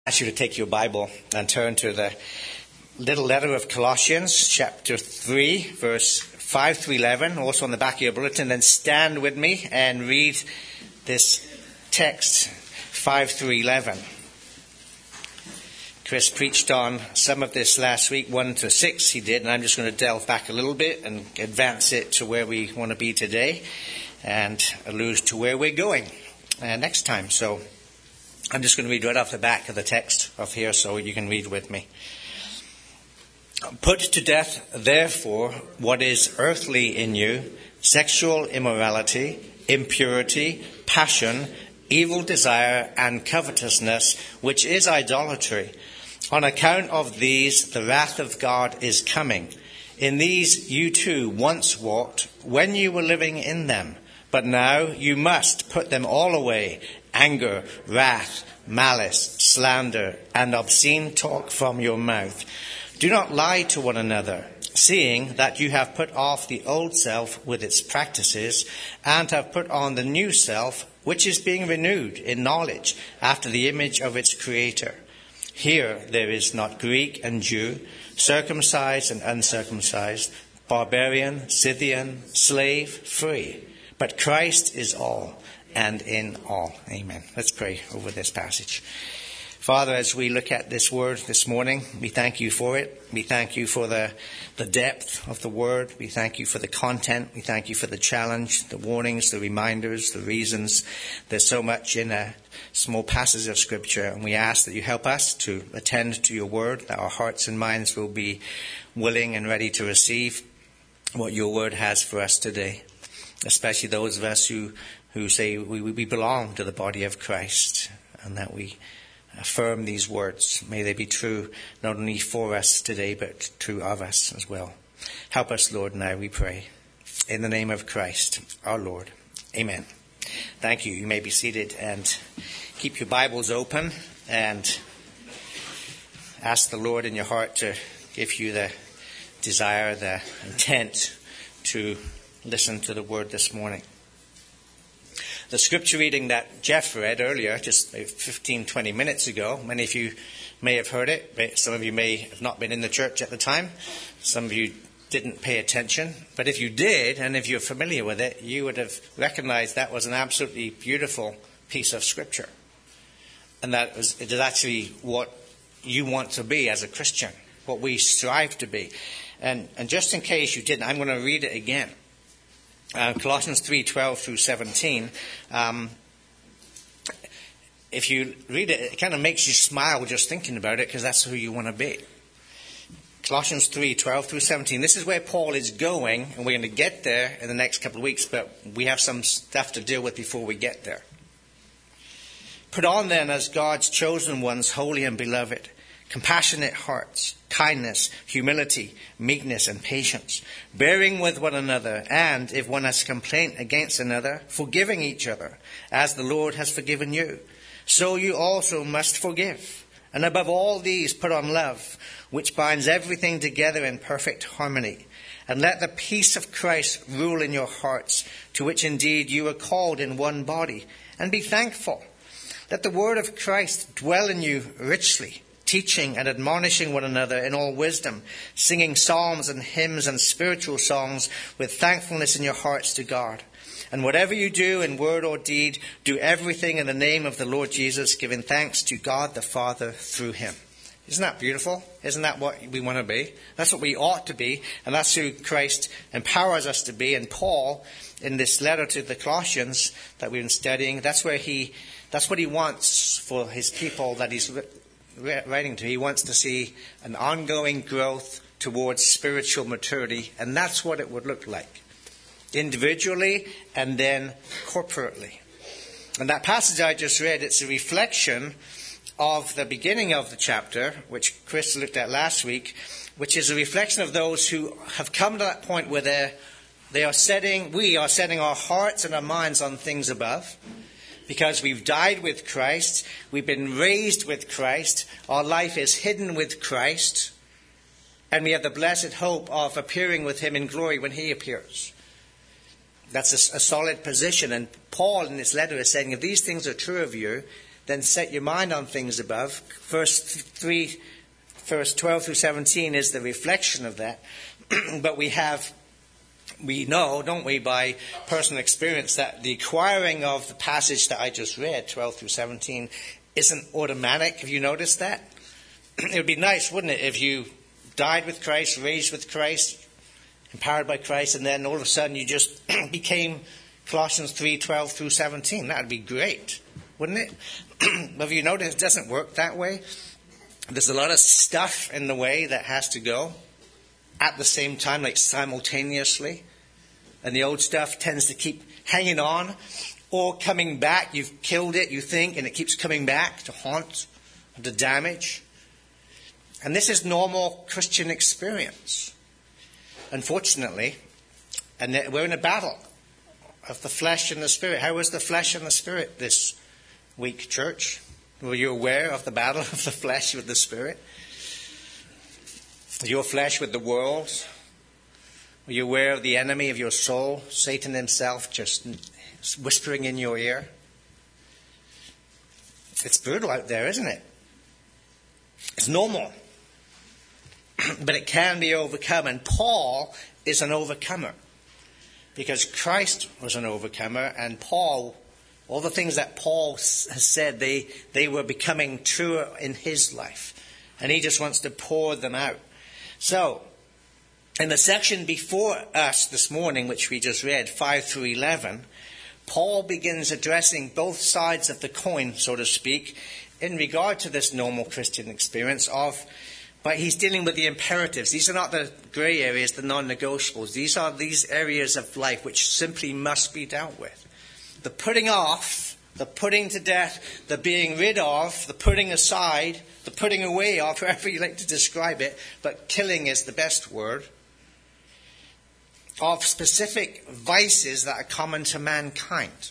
I ask you to take your Bible and turn to the little letter of Colossians, chapter 3, verse 5 through 11, also on the back of your bulletin. Then stand with me and read this text, 5 through 11. Chris preached on some of this last week, 1 to 6 he did, and I'm just going to delve back a little bit and advance it to where we want to be today and allude to where we're going next time. So I'm just going to read right off the back of the text of here so you can read with me. Put to death, therefore, what is earthly in you, sexual immorality, impurity, passion, evil desire, and covetousness, which is idolatry. On account of these, the wrath of God is coming. In these you too once walked when you were living in them. But now you must put them all away: anger, wrath, malice, slander, and obscene talk from your mouth. Do not lie to one another, seeing that you have put off the old self with its practices, and have put on the new self, which is being renewed in knowledge after the image of its Creator. Here there is not Greek and Jew, circumcised and uncircumcised, barbarian, Scythian, slave, free. But Christ is all and in all. Amen. Let's pray over this passage. Father, as we look at this word this morning, we thank you for it. We thank you for the depth of the word. We thank you for the content. We thank you for the challenge, the warnings, the reminders, the reasons. There's so much in a small passage of Scripture, and we ask that you help us to attend to your word, that our hearts and minds will be willing and ready to receive what your word has for us today. Especially those of us who say we belong to the body of Christ, and that we affirm these words. May they be true not only for us today, but true of us as well. Help us, Lord, now we pray. In the name of Christ, our Lord. Amen. Thank you. You may be seated and keep your Bibles open and ask the Lord in your heart to give you the desire, the intent to listen to the word this morning. The scripture reading that Jeff read earlier, just 15-20 minutes ago, many of you may have heard it. Some of you may have not been in the church at the time. Some of you didn't pay attention. But if you did, and if you're familiar with it, you would have recognized that was an absolutely beautiful piece of scripture. And it is actually what you want to be as a Christian, what we strive to be. And just in case you didn't, I'm going to read it again. Colossians 3:12 through 17. If you read it, it kind of makes you smile just thinking about it, because that's who you want to be. Colossians 3:12 through 17. This is where Paul is going, and we're going to get there in the next couple of weeks, but we have some stuff to deal with before we get there. Put on then as God's chosen ones, holy and beloved, compassionate hearts, kindness, humility, meekness, and patience, bearing with one another, and if one has a complaint against another, forgiving each other, as the Lord has forgiven you. So you also must forgive. And above all these, put on love, which binds everything together in perfect harmony. And let the peace of Christ rule in your hearts, to which indeed you are called in one body. And be thankful. Let the word of Christ dwell in you richly, teaching and admonishing one another in all wisdom, singing psalms and hymns and spiritual songs with thankfulness in your hearts to God. And whatever you do in word or deed, do everything in the name of the Lord Jesus, giving thanks to God the Father through him. Isn't that beautiful? Isn't that what we want to be? That's what we ought to be, and that's who Christ empowers us to be. And Paul, in this letter to the Colossians that we've been studying, that's what he wants for his people that he's writing to. He wants to see an ongoing growth towards spiritual maturity, and that's what it would look like, individually and then corporately. And that passage I just read, it's a reflection of the beginning of the chapter, which Chris looked at last week, which is a reflection of those who have come to that point where we are setting our hearts and our minds on things above. Because we've died with Christ, we've been raised with Christ, our life is hidden with Christ, and we have the blessed hope of appearing with him in glory when he appears. That's a solid position. And Paul in this letter is saying, if these things are true of you, then set your mind on things above. Verse 12 through 17 is the reflection of that. But we know, don't we, by personal experience, that the acquiring of the passage that I just read, 12 through 17, isn't automatic. Have you noticed that? It would be nice, wouldn't it, if you died with Christ, raised with Christ, empowered by Christ, and then all of a sudden you just became Colossians 3, 12 through 17. That would be great, wouldn't it? Have you noticed it doesn't work that way? There's a lot of stuff in the way that has to go at the same time, like simultaneously. And the old stuff tends to keep hanging on or coming back. You've killed it, you think, and it keeps coming back to haunt, to damage. And this is normal Christian experience. Unfortunately, and we're in a battle of the flesh and the spirit. How was the flesh and the spirit this week, church? Were you aware of the battle of the flesh with the spirit? Your flesh with the world? Were you aware of the enemy of your soul, Satan himself, just whispering in your ear? It's brutal out there, isn't it? It's normal. But it can be overcome. And Paul is an overcomer. Because Christ was an overcomer. And Paul, all the things that Paul has said, they were becoming truer in his life. And he just wants to pour them out. So, in the section before us this morning, which we just read, 5 through 11, Paul begins addressing both sides of the coin, so to speak, in regard to this normal Christian experience but he's dealing with the imperatives. These are not the grey areas, the non-negotiables. These are these areas of life which simply must be dealt with. The putting off, the putting to death, the being rid of, the putting aside, the putting away of, however you like to describe it, but killing is the best word, of specific vices that are common to mankind.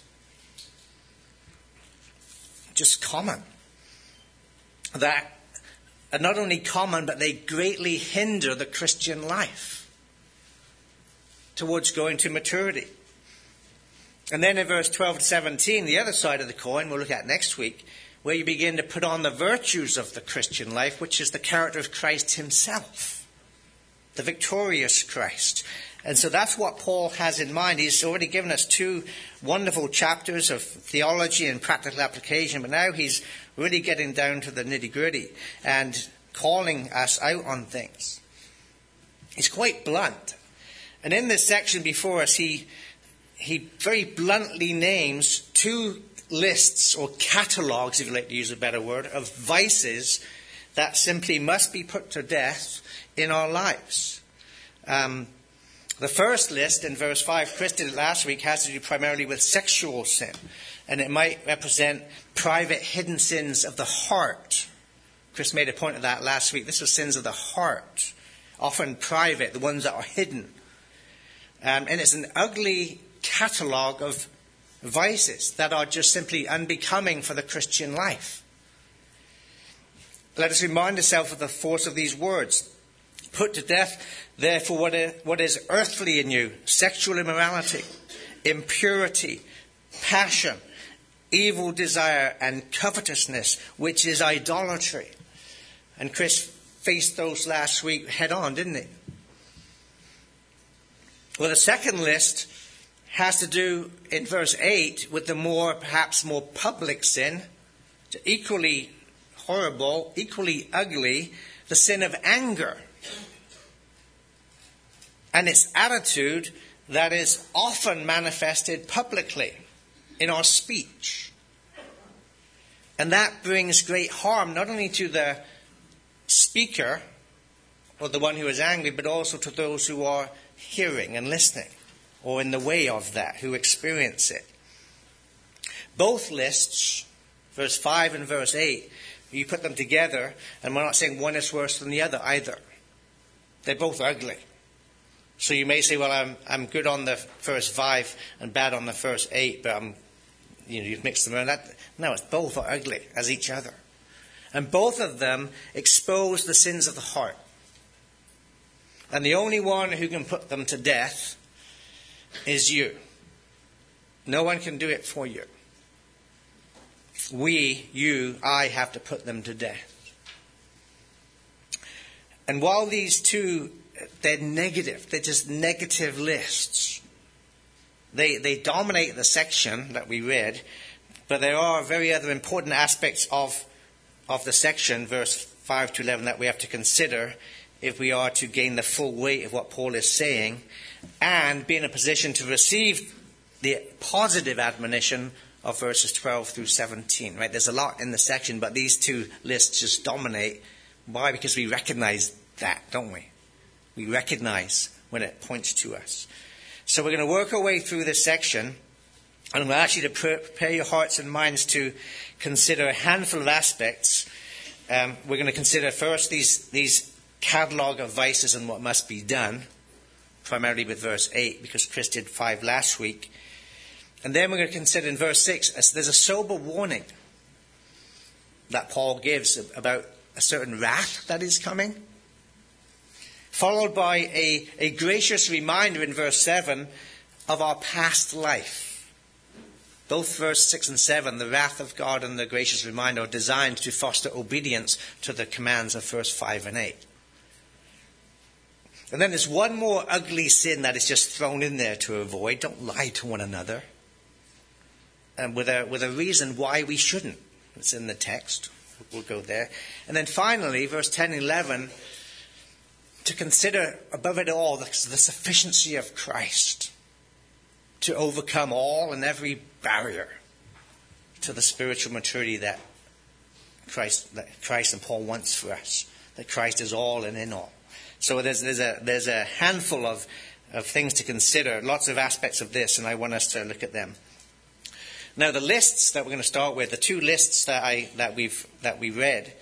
Just common. That are not only common, but they greatly hinder the Christian life towards going to maturity. And then in verse 12 to 17, the other side of the coin we'll look at next week, where you begin to put on the virtues of the Christian life, which is the character of Christ himself, the victorious Christ. And so that's what Paul has in mind. He's already given us 2 wonderful chapters of theology and practical application, but now he's really getting down to the nitty-gritty and calling us out on things. He's quite blunt. And in this section before us, he very bluntly names 2 lists or catalogues, if you like to use a better word, of vices that simply must be put to death in our lives. The first list in verse 5, Chris did it last week, has to do primarily with sexual sin. And it might represent private hidden sins of the heart. Chris made a point of that last week. This was sins of the heart, often private, the ones that are hidden. And it's an ugly catalogue of vices that are just simply unbecoming for the Christian life. Let us remind ourselves of the force of these words. Put to death, therefore, what is earthly in you: sexual immorality, impurity, passion, evil desire, and covetousness, which is idolatry. And Chris faced those last week head on, didn't he? Well, the second list has to do, in verse 8, with the perhaps more public sin, equally horrible, equally ugly, the sin of anger. And its attitude that is often manifested publicly in our speech. And that brings great harm not only to the speaker or the one who is angry, but also to those who are hearing and listening, or in the way of that, who experience it. Both lists, verse 5 and verse 8, you put them together, and we're not saying one is worse than the other either. They're both ugly. So you may say, well, I'm good on the first 5 and bad on the first 8, but you've mixed them around. No, both are ugly as each other. And both of them expose the sins of the heart. And the only one who can put them to death is you. No one can do it for you. I have to put them to death. And while these two, they're negative, they're just negative lists. They dominate the section that we read, but there are very other important aspects of the section, verse 5 to 11, that we have to consider if we are to gain the full weight of what Paul is saying and be in a position to receive the positive admonition of verses 12 through 17. Right? There's a lot in the section, but these two lists just dominate. Why? Because we recognize that, don't we? We recognize when it points to us. So we're going to work our way through this section, and I'm going to ask you to prepare your hearts and minds to consider a handful of aspects. We're going to consider first these catalogue of vices and what must be done, primarily with verse 8, because Chris did 5 last week. And then we're going to consider in verse 6, there's a sober warning that Paul gives about a certain wrath that is coming, followed by a gracious reminder in verse 7 of our past life. Both verse 6 and 7, the wrath of God and the gracious reminder, are designed to foster obedience to the commands of verse 5 and 8. And then there's one more ugly sin that is just thrown in there to avoid. Don't lie to one another. And with a reason why we shouldn't. It's in the text. We'll go there. And then finally, verse 10 and 11, to consider above it all the sufficiency of Christ to overcome all and every barrier to the spiritual maturity that Christ and Paul wants for us. That Christ is all and in all. So there's a handful of things to consider, lots of aspects of this, and I want us to look at them. Now, the lists that we're going to start with, the two lists that we read,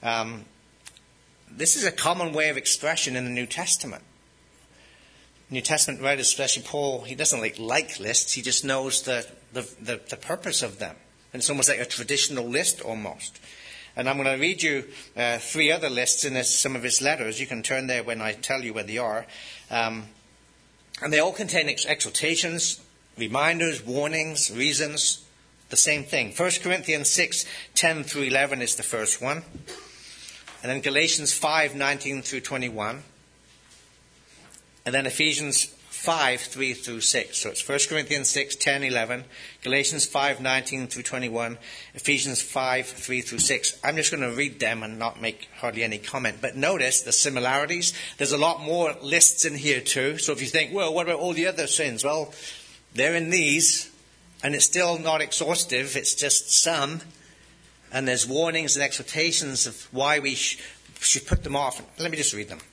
this is a common way of expression in the New Testament. New Testament writers, especially Paul, he doesn't like lists. He just knows the purpose of them. And it's almost like a traditional list almost. And I'm going to read you 3 other lists in some of his letters. You can turn there when I tell you where they are. And they all contain exhortations, reminders, warnings, reasons, the same thing. 1 Corinthians 6, 10 through 11 is the first one. And then Galatians 5, 19 through 21. And then Ephesians 5, 3 through 6. So it's 1 Corinthians 6, 10, 11. Galatians 5, 19 through 21. Ephesians 5, 3 through 6. I'm just going to read them and not make hardly any comment. But notice the similarities. There's a lot more lists in here too. So if you think, well, what about all the other sins? Well, they're in these. And it's still not exhaustive. It's just some. And there's warnings and exhortations of why we should put them off. Let me just read them.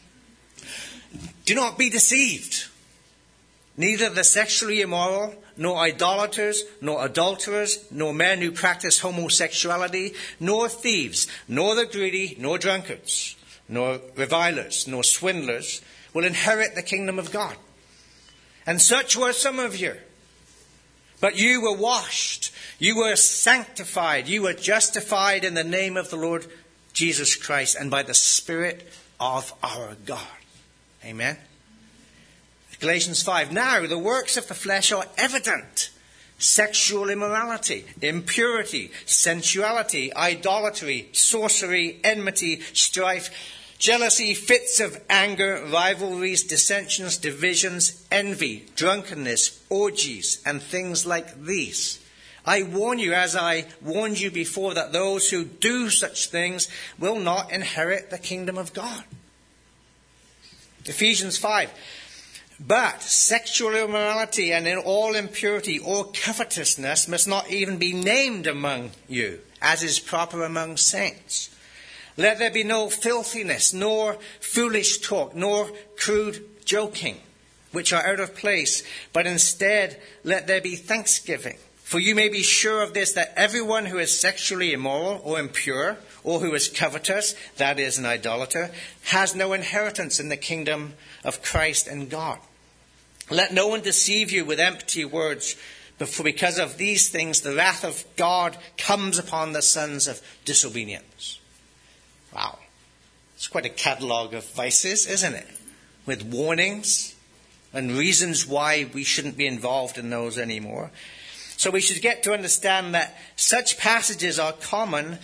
Do not be deceived. Neither the sexually immoral, nor idolaters, nor adulterers, nor men who practice homosexuality, nor thieves, nor the greedy, nor drunkards, nor revilers, nor swindlers will inherit the kingdom of God. And such were some of you. But you were washed, you were sanctified, you were justified in the name of the Lord Jesus Christ and by the Spirit of our God. Amen. Galatians 5. Now the works of the flesh are evident. Sexual immorality, impurity, sensuality, idolatry, sorcery, enmity, strife, jealousy, fits of anger, rivalries, dissensions, divisions, envy, drunkenness, orgies, and things like these. I warn you, as I warned you before, that those who do such things will not inherit the kingdom of God. Ephesians 5. But sexual immorality and in all impurity or covetousness must not even be named among you, as is proper among saints. Let there be no filthiness, nor foolish talk, nor crude joking, which are out of place, but instead let there be thanksgiving. For you may be sure of this, that everyone who is sexually immoral or impure, or who is covetous, that is an idolater, has no inheritance in the kingdom of Christ and God. Let no one deceive you with empty words, for because of these things the wrath of God comes upon the sons of disobedience. Wow. It's quite a catalogue of vices, isn't it? With warnings and reasons why we shouldn't be involved in those anymore. So we should get to understand that such passages are common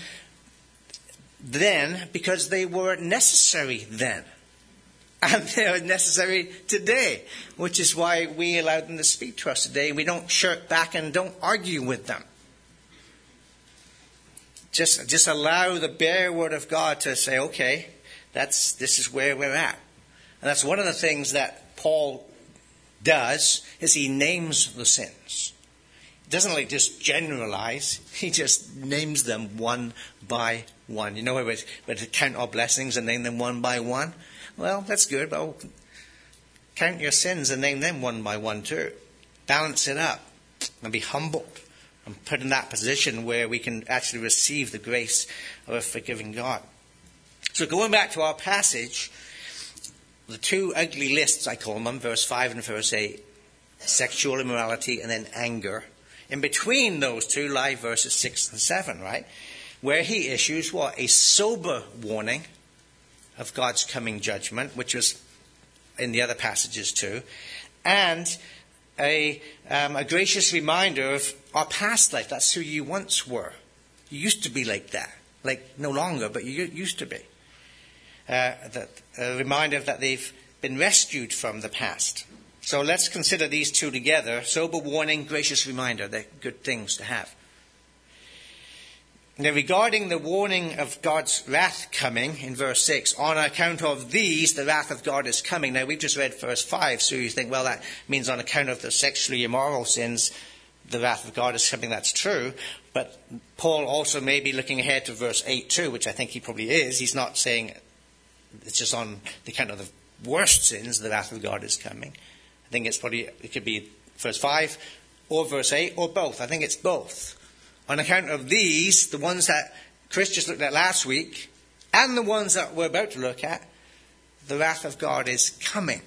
then because they were necessary then. And they are necessary today, which is why we allow them to speak to us today. We don't shirk back and don't argue with them. Just allow the bare word of God to say, okay, this is where we're at. And that's one of the things that Paul does, is he names the sins. He doesn't just generalize, he just names them one by one. You know, we're to count our blessings and name them one by one. Well, that's good, but count your sins and name them one by one too. Balance it up and be humbled and put in that position where we can actually receive the grace of a forgiving God. So going back to our passage, the two ugly lists, I call them, verse 5 and verse 8, sexual immorality and then anger. In between those two lie verses 6 and 7, right? Where he issues what? A sober warning of God's coming judgment, which was in the other passages too, and a gracious reminder of our past life. That's who you once were. You used to be like that. Like, no longer, but you used to be. A reminder that they've been rescued from the past. So let's consider these two together. Sober warning, gracious reminder. They're good things to have. Now, regarding the warning of God's wrath coming in verse 6, on account of these, the wrath of God is coming. Now, we've just read verse 5, so you think, well, that means on account of the sexually immoral sins, the wrath of God is coming. That's true. But Paul also may be looking ahead to verse 8 too, which I think he probably is. He's not saying it's just on the account of the worst sins, the wrath of God is coming. I think it could be verse 5 or verse 8 or both. I think it's both. On account of these, the ones that Chris just looked at last week, and the ones that we're about to look at, the wrath of God is coming.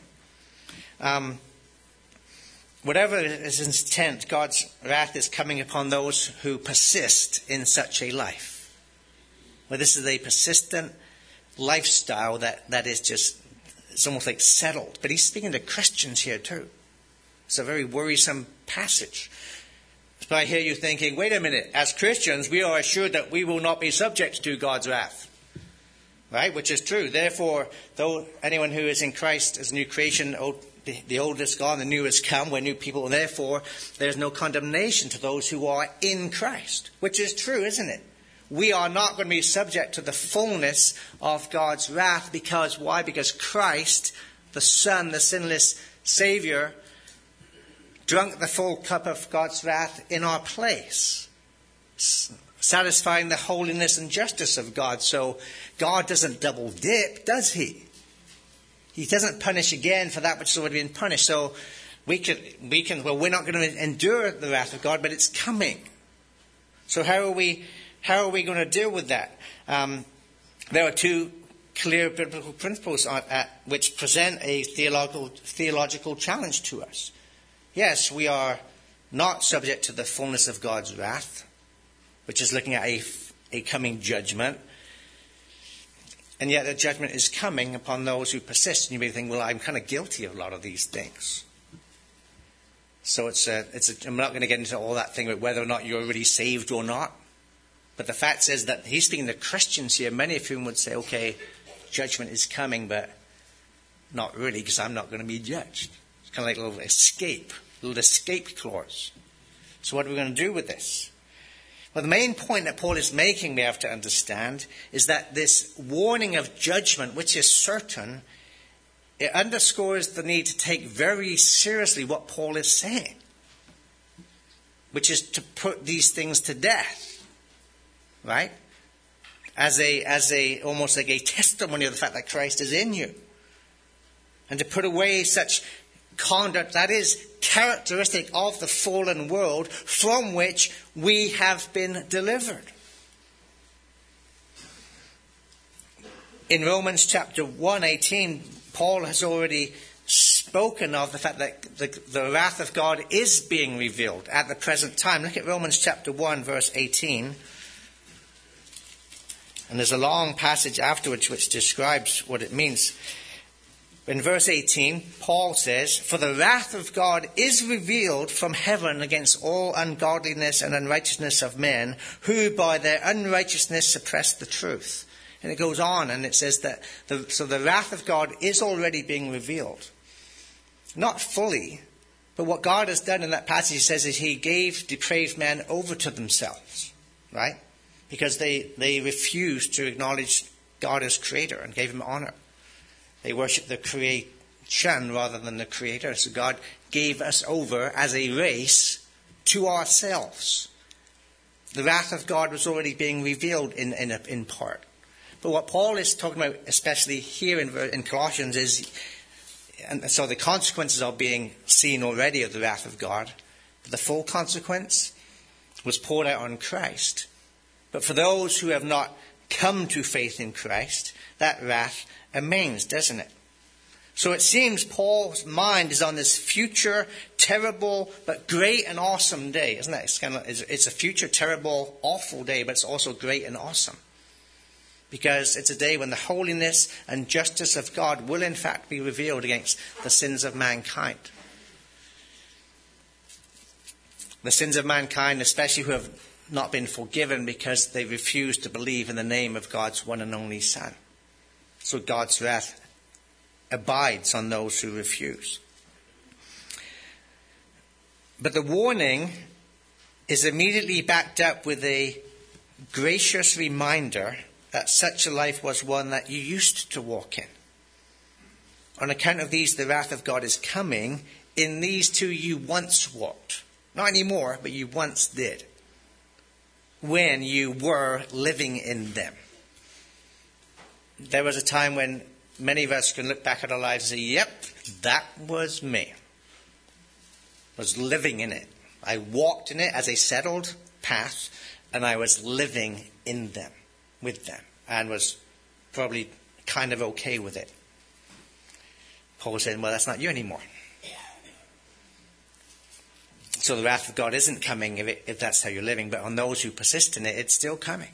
Whatever is his intent, God's wrath is coming upon those who persist in such a life. Well, this is a persistent lifestyle that is just, it's almost like settled. But he's speaking to Christians here too. It's a very worrisome passage. So I hear you thinking, wait a minute, as Christians, we are assured that we will not be subject to God's wrath. Right? Which is true. Therefore, though anyone who is in Christ is a new creation, the old is gone, the new has come, we're new people. And therefore, there's no condemnation to those who are in Christ. Which is true, isn't it? We are not going to be subject to the fullness of God's wrath. Because why? Because Christ, the Son, the sinless Savior, drunk the full cup of God's wrath in our place, satisfying the holiness and justice of God. So God doesn't double dip, does he? He doesn't punish again for that which has already been punished. So we're not going to endure the wrath of God, but it's coming. So how are we going to deal with that? There are two clear biblical principles which present a theological challenge to us. Yes, we are not subject to the fullness of God's wrath, which is looking at a coming judgment. And yet the judgment is coming upon those who persist. And you may think, well, I'm kind of guilty of a lot of these things. So I'm not going to get into all that thing about whether or not you're really saved or not. But the fact is that he's speaking to Christians here, many of whom would say, okay, judgment is coming, but not really, because I'm not going to be judged. It's kind of like a little escape clause. So what are we going to do with this? Well, the main point that Paul is making, we have to understand, is that this warning of judgment, which is certain, it underscores the need to take very seriously what Paul is saying, which is to put these things to death, right? As almost like a testimony of the fact that Christ is in you. And to put away such conduct that is characteristic of the fallen world from which we have been delivered. In Romans chapter 1:18, Paul has already spoken of the fact that the wrath of God is being revealed at the present time. Look at Romans chapter 1, verse 18. And there's a long passage afterwards which describes what it means. In verse 18, Paul says, "For the wrath of God is revealed from heaven against all ungodliness and unrighteousness of men, who by their unrighteousness suppress the truth." And it goes on and it says that the wrath of God is already being revealed. Not fully, but what God has done in that passage, he says, is he gave depraved men over to themselves, right? Because they refused to acknowledge God as creator and gave him honor. They worshiped the creation rather than the creator. So God gave us over as a race to ourselves. The wrath of God was already being revealed in part. But what Paul is talking about, especially here in Colossians, is, and so the consequences are being seen already of the wrath of God. But the full consequence was poured out on Christ. But for those who have not come to faith in Christ, that wrath remains, doesn't it? So it seems Paul's mind is on this future, terrible, but great and awesome day, isn't it? It's a future, terrible, awful day, but it's also great and awesome. Because it's a day when the holiness and justice of God will in fact be revealed against the sins of mankind. The sins of mankind, especially who have not been forgiven because they refuse to believe in the name of God's one and only Son. So God's wrath abides on those who refuse. But the warning is immediately backed up with a gracious reminder that such a life was one that you used to walk in. On account of these, the wrath of God is coming. In these too you once walked. Not anymore, but you once did. When you were living in them. There was a time when many of us can look back at our lives and say, yep, that was me. I was living in it. I walked in it as a settled path, and I was living in them, with them, and was probably kind of okay with it. Paul was saying, well, that's not you anymore. So the wrath of God isn't coming if that's how you're living, but on those who persist in it, it's still coming.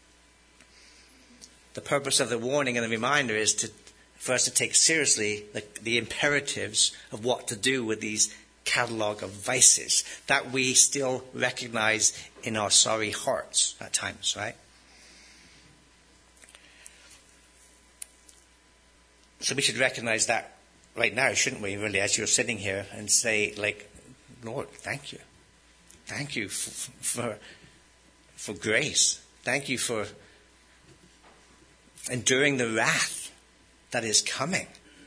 The purpose of the warning and the reminder is for us to take seriously the imperatives of what to do with these catalogue of vices that we still recognize in our sorry hearts at times, right? So we should recognize that right now, shouldn't we, really, as you're sitting here and say, like, Lord, thank you. Thank you for grace. Thank you for enduring the wrath that is coming.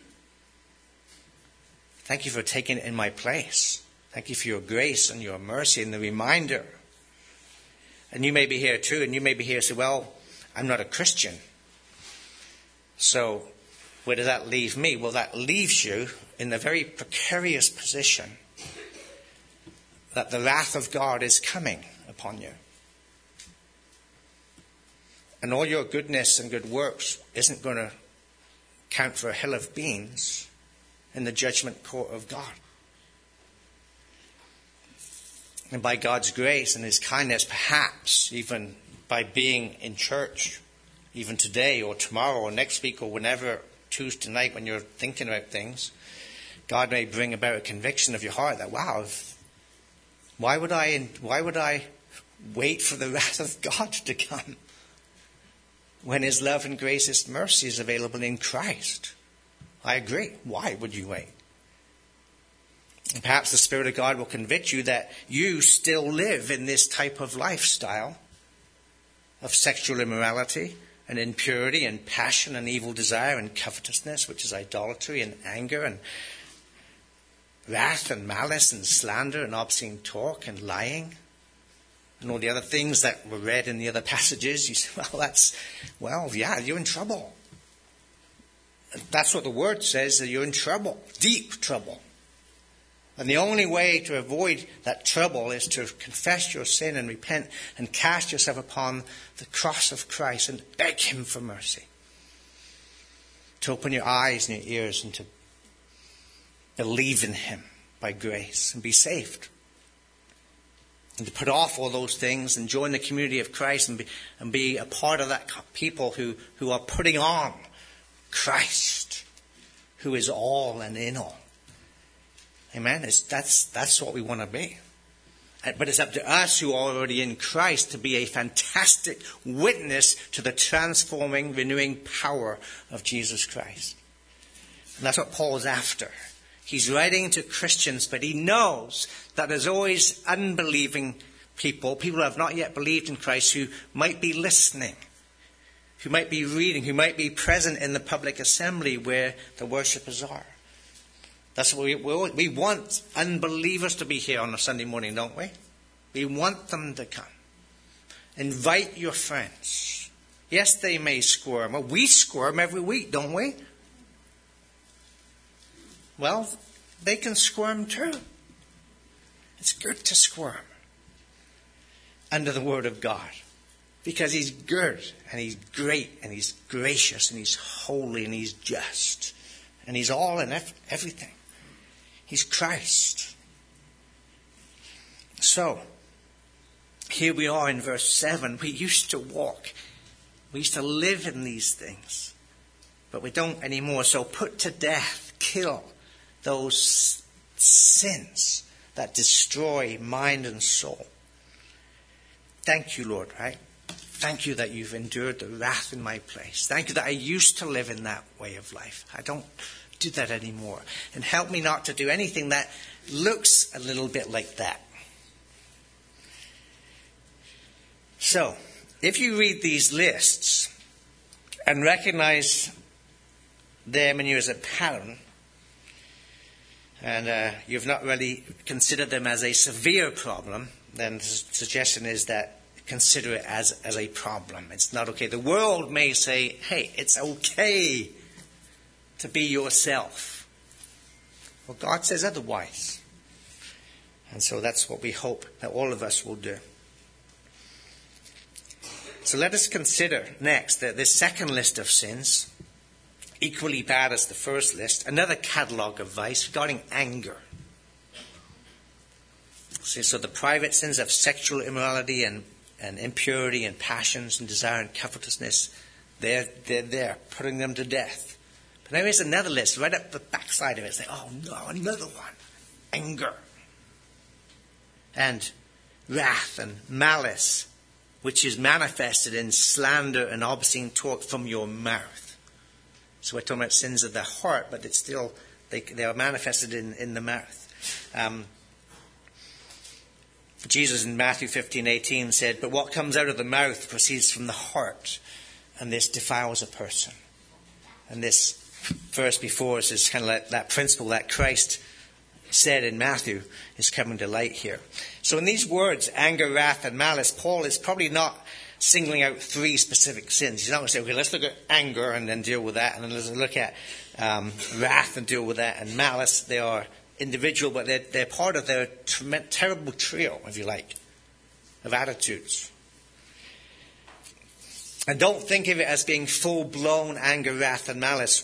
Thank you for taking it in my place. Thank you for your grace and your mercy and the reminder. And you may be here too, and you may be here and say, well, I'm not a Christian. So where does that leave me? Well, that leaves you in a very precarious position that the wrath of God is coming upon you. And all your goodness and good works isn't going to count for a hill of beans in the judgment court of God. And by God's grace and his kindness, perhaps even by being in church, even today or tomorrow or next week or whenever, Tuesday night when you're thinking about things, God may bring about a conviction of your heart that, wow, why would I wait for the wrath of God to come when his love and grace, his mercy is available in Christ? I agree. Why would you wait? And perhaps the Spirit of God will convict you that you still live in this type of lifestyle of sexual immorality and impurity and passion and evil desire and covetousness, which is idolatry and anger and wrath and malice and slander and obscene talk and lying and all the other things that were read in the other passages. You say, yeah, you're in trouble. That's what the word says, that you're in trouble, deep trouble. And the only way to avoid that trouble is to confess your sin and repent and cast yourself upon the cross of Christ and beg him for mercy. To open your eyes and your ears and to believe in him by grace and be saved. And to put off all those things and join the community of Christ and be a part of that people who are putting on Christ, who is all and in all. Amen? That's what we want to be. But it's up to us who are already in Christ to be a fantastic witness to the transforming, renewing power of Jesus Christ. And that's what Paul's after. He's writing to Christians, but he knows that there's always unbelieving people who have not yet believed in Christ, who might be listening, who might be reading, who might be present in the public assembly where the worshippers are. That's what we want unbelievers to be here on a Sunday morning, don't we? We want them to come. Invite your friends. Yes, they may squirm. Well, we squirm every week, don't we? Well, they can squirm too. It's good to squirm under the Word of God, because He's good and He's great and He's gracious and He's holy and He's just and He's all and everything. He's Christ. So, here we are in verse 7. We used to walk. We used to live in these things. But we don't anymore. So put to death, kill those sins that destroy mind and soul. Thank you, Lord, right? Thank you that you've endured the wrath in my place. Thank you that I used to live in that way of life. I don't do that anymore. And help me not to do anything that looks a little bit like that. So, if you read these lists and recognize them in you as a pattern, and you've not really considered them as a severe problem, then the suggestion is that consider it as a problem. It's not okay. The world may say, hey, it's okay to be yourself. Well, God says otherwise. And so that's what we hope that all of us will do. So let us consider next this second list of sins, equally bad as the first list, another catalogue of vice regarding anger. So the private sins of sexual immorality and impurity and passions and desire and covetousness, they're there, putting them to death. But now here's another list right up the backside of it. It's like, oh no, another one. Anger. And wrath and malice, which is manifested in slander and obscene talk from your mouth. So we're talking about sins of the heart, but it's still, they are manifested in the mouth. Jesus in Matthew 15:18 said, but what comes out of the mouth proceeds from the heart, and this defiles a person. And this verse before us is kind of like that principle that Christ said in Matthew is coming to light here. So in these words, anger, wrath, and malice, Paul is probably not singling out three specific sins. He's not going to say, okay, let's look at anger and then deal with that, and then let's look at wrath and deal with that, and malice. They are individual, but they're part of their terrible trio, if you like, of attitudes. And don't think of it as being full-blown anger, wrath, and malice,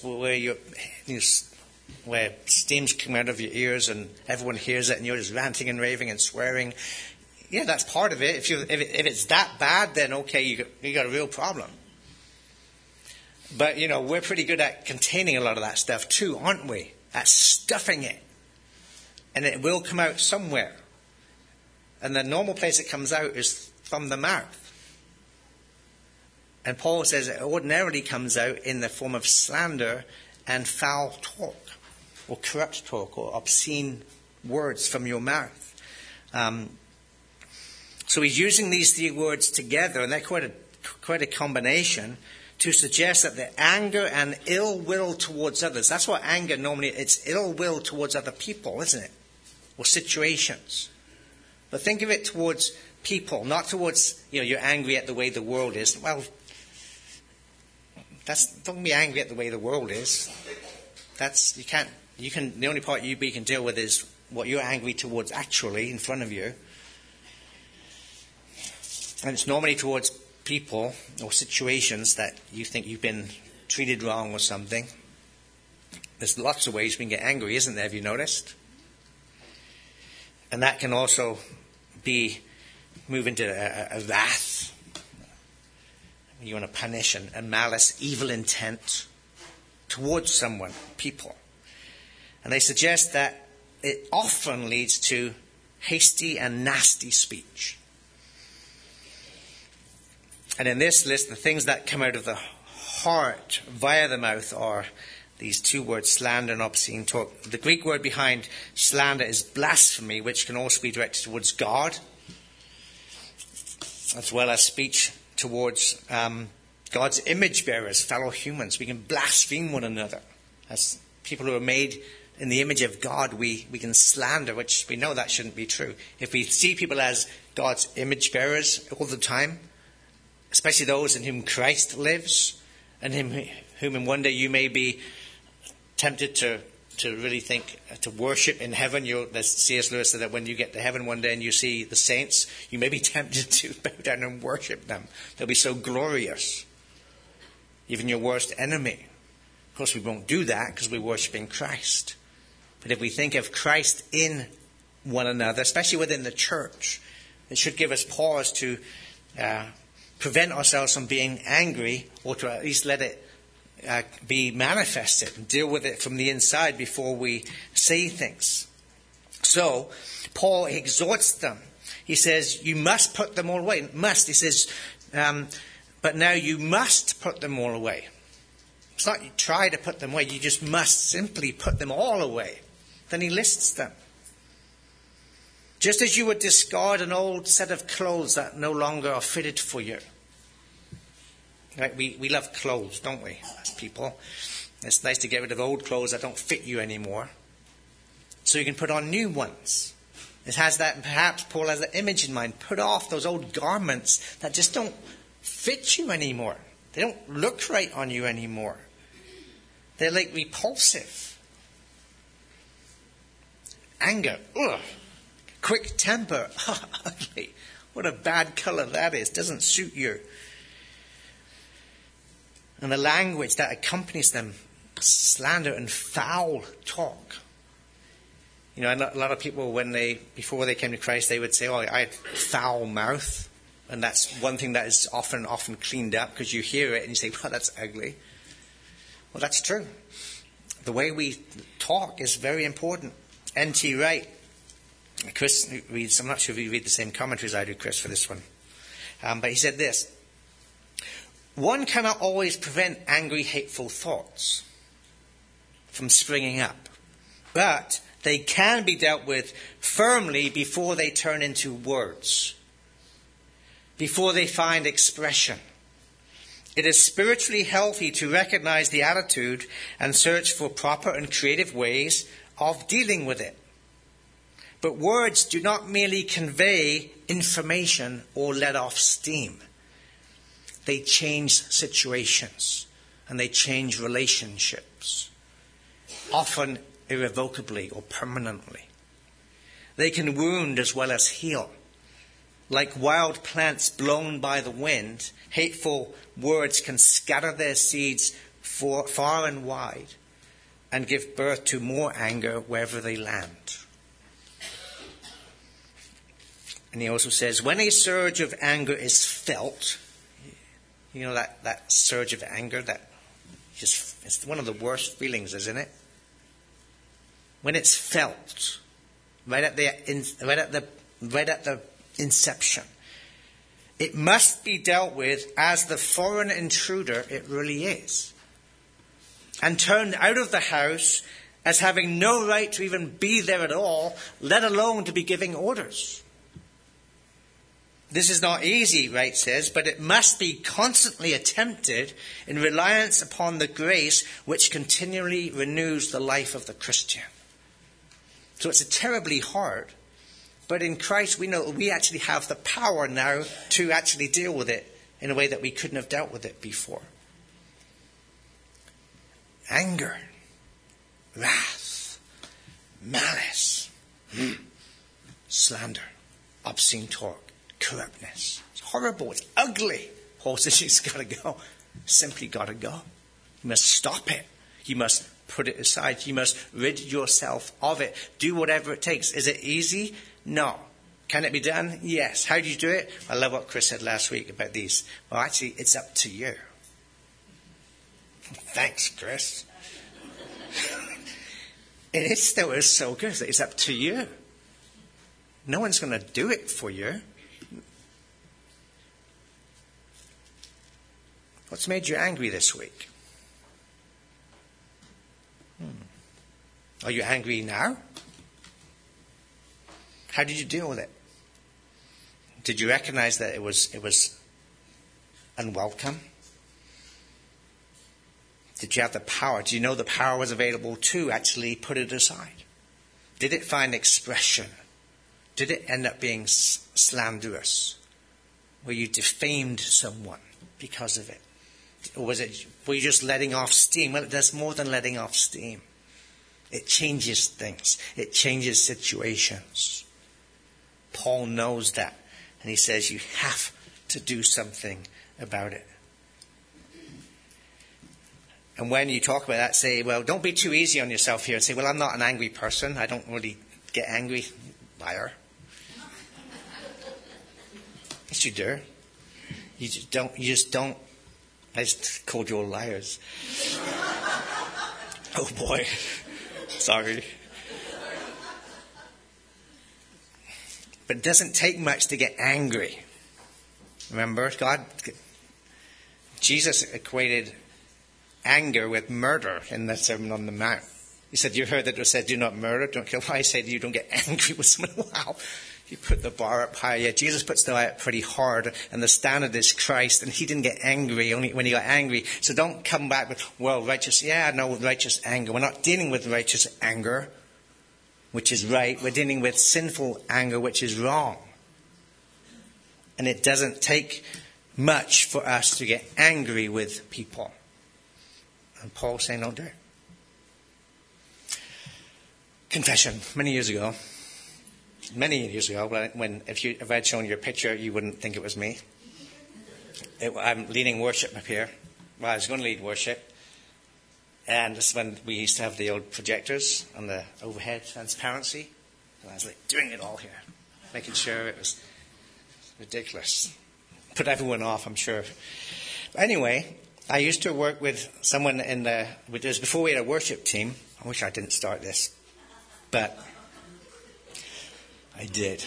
where steam's coming out of your ears and everyone hears it and you're just ranting and raving and swearing. Yeah, that's part of it. If it's that bad, then okay, you got a real problem. But, we're pretty good at containing a lot of that stuff too, aren't we? At stuffing it. And it will come out somewhere. And the normal place it comes out is from the mouth. And Paul says it ordinarily comes out in the form of slander and foul talk, or corrupt talk, or obscene words from your mouth. So he's using these three words together, and they're quite a combination, to suggest that the anger and ill will towards others, that's what anger normally, it's ill will towards other people, isn't it? Or situations. But think of it towards people, not towards, you're angry at the way the world is. Well, don't be angry at the way the world is. The only part you can deal with is what you're angry towards actually in front of you. And it's normally towards people or situations that you think you've been treated wrong or something. There's lots of ways we can get angry, isn't there? Have you noticed? And that can also move into a wrath. You want to punish and malice, evil intent towards someone, people. And they suggest that it often leads to hasty and nasty speech. And in this list, the things that come out of the heart via the mouth are these two words, slander and obscene talk. The Greek word behind slander is blasphemy, which can also be directed towards God, as well as speech towards God's image bearers, fellow humans. We can blaspheme one another. As people who are made in the image of God, we can slander, which we know that shouldn't be true. If we see people as God's image bearers all the time, especially those in whom Christ lives, and whom in one day you may be tempted to really think, to worship in heaven. As C.S. Lewis said, that when you get to heaven one day and you see the saints, you may be tempted to bow down and worship them. They'll be so glorious. Even your worst enemy. Of course, we won't do that because we're worshiping Christ. But if we think of Christ in one another, especially within the church, it should give us pause to prevent ourselves from being angry, or to at least let it be manifested and deal with it from the inside before we say things. So, Paul exhorts them. He says, you must put them all away. Must. He says, but now you must put them all away. It's not you try to put them away. You just must simply put them all away. Then he lists them. Just as you would discard an old set of clothes that no longer are fitted for you. Right? We love clothes, don't we, as people? It's nice to get rid of old clothes that don't fit you anymore, so you can put on new ones. It has that, and perhaps Paul has that image in mind. Put off those old garments that just don't fit you anymore. They don't look right on you anymore. They're like repulsive. Anger, ugh. Quick temper, ugly. What a bad colour that is. Doesn't suit you. And the language that accompanies them, slander and foul talk. You know, a lot of people, before they came to Christ, they would say, oh, I had foul mouth. And that's one thing that is often cleaned up, because you hear it and you say, well, that's ugly. Well, that's true. The way we talk is very important. N.T. Wright, Chris reads, I'm not sure if you read the same commentaries I do, Chris, for this one. But he said this: one cannot always prevent angry, hateful thoughts from springing up, but they can be dealt with firmly before they turn into words, before they find expression. It is spiritually healthy to recognize the attitude and search for proper and creative ways of dealing with it. But words do not merely convey information or let off steam. They change situations and they change relationships, often irrevocably or permanently. They can wound as well as heal. Like wild plants blown by the wind, hateful words can scatter their seeds far and wide and give birth to more anger wherever they land. And he also says, when a surge of anger is felt, you know, that surge of anger, it's one of the worst feelings, isn't it? When it's felt, right at the inception, it must be dealt with as the foreign intruder it really is, and turned out of the house as having no right to even be there at all, let alone to be giving orders. This is not easy, Wright says, but it must be constantly attempted in reliance upon the grace which continually renews the life of the Christian. So it's terribly hard, but in Christ we know that we actually have the power now to actually deal with it in a way that we couldn't have dealt with it before. Anger, wrath, malice, slander, obscene talk, corruptness. It's horrible. It's ugly. Paul says it's got to go. Simply got to go. You must stop it. You must put it aside. You must rid yourself of it. Do whatever it takes. Is it easy? No. Can it be done? Yes. How do you do it? I love what Chris said last week about these. Well, actually, it's up to you. Thanks, Chris. It still is so good. It's up to you. No one's going to do it for you. What's made you angry this week? Are you angry now? How did you deal with it? Did you recognize that it was unwelcome? Did you have the power? Do you know the power was available to actually put it aside? Did it find expression? Did it end up being slanderous? Were you defamed someone because of it? Or were you just letting off steam? Well, it does more than letting off steam. It changes things. It changes situations. Paul knows that. And he says you have to do something about it. And when you talk about that, say, well, don't be too easy on yourself here and say, well, I'm not an angry person. I don't really get angry. Liar. Yes, you do. You just don't. I just called you all liars. Oh boy. Sorry. But it doesn't take much to get angry. Remember, Jesus equated anger with murder in the Sermon on the Mount. He said, you heard that it was said, do not murder, don't kill. I said, you don't get angry with someone. Wow. You put the bar up high. Yeah, Jesus puts the bar up pretty hard, and the standard is Christ, and he didn't get angry only when he got angry. So don't come back with, well, righteous, yeah, no, righteous anger. We're not dealing with righteous anger, which is right. We're dealing with sinful anger, which is wrong. And it doesn't take much for us to get angry with people. And Paul's saying, don't do it. Confession. Many years ago, if I'd shown you a picture, you wouldn't think it was me. I'm leading worship up here. Well, I was going to lead worship. And this is when we used to have the old projectors on the overhead transparency. And I was like doing it all here, making sure it was ridiculous. Put everyone off, I'm sure. But anyway, I used to work with someone it was before we had a worship team. I wish I didn't start this, but I did.